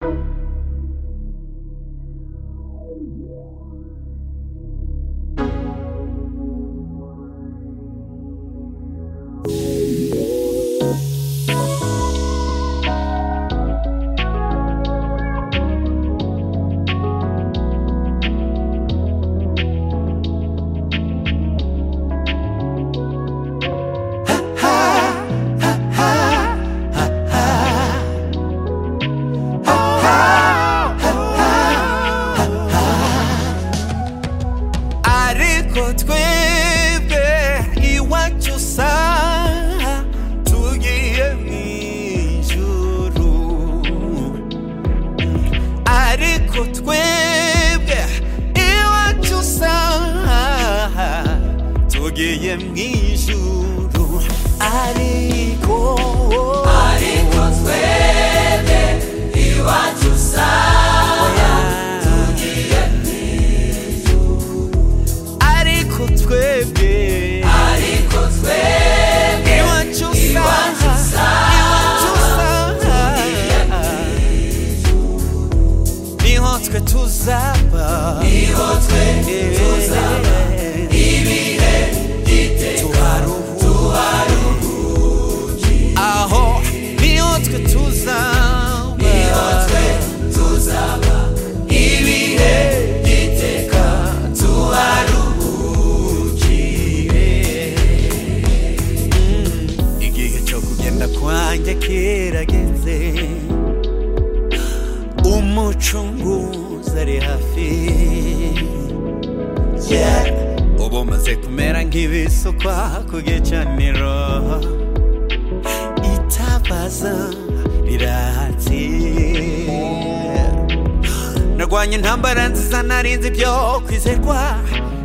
Narwanye intambara nziza narinze byo kwizerwa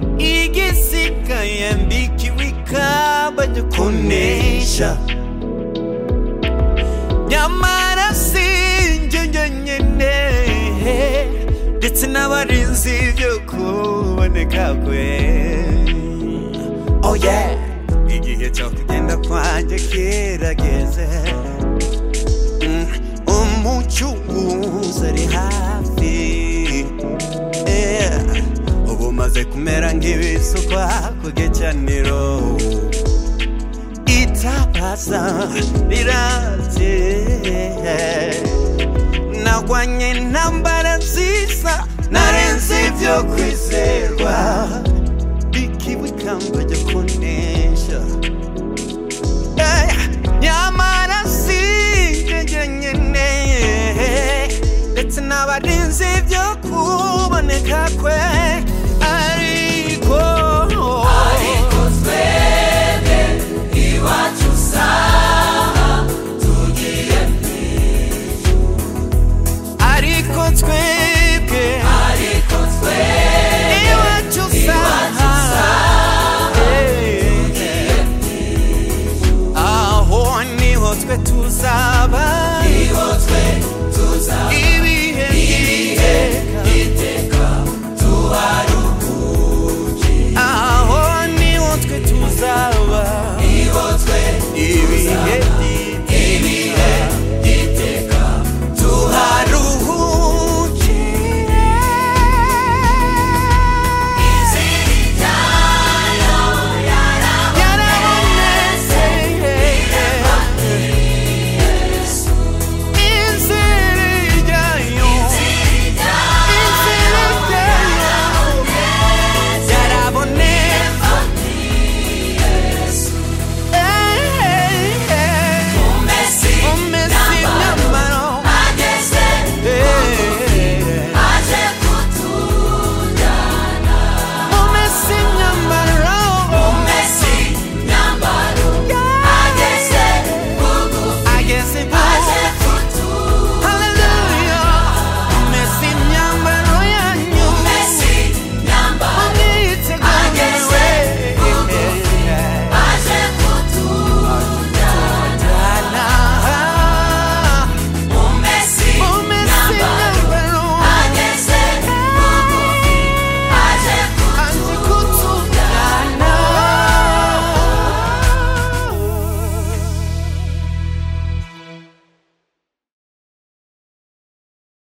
igisigaye mbikiwe ikamba ryo kunesha nyamara sinjye njyenyene ndetse n'abarinzi byo kuboneka kwe oh yeah igihe cyo kugenda kwanjye kirageze umucunguzi ari hafi ubu maze kumera nk'ibisukwa ku gicaniro itabaza riravye narwanye intambara nziza narenze ibyo kwizerwa bikiwe ikamba ryo kunesha nyamara sinjye njyenyene ndetse n'abarinzi byo kuboneka kwe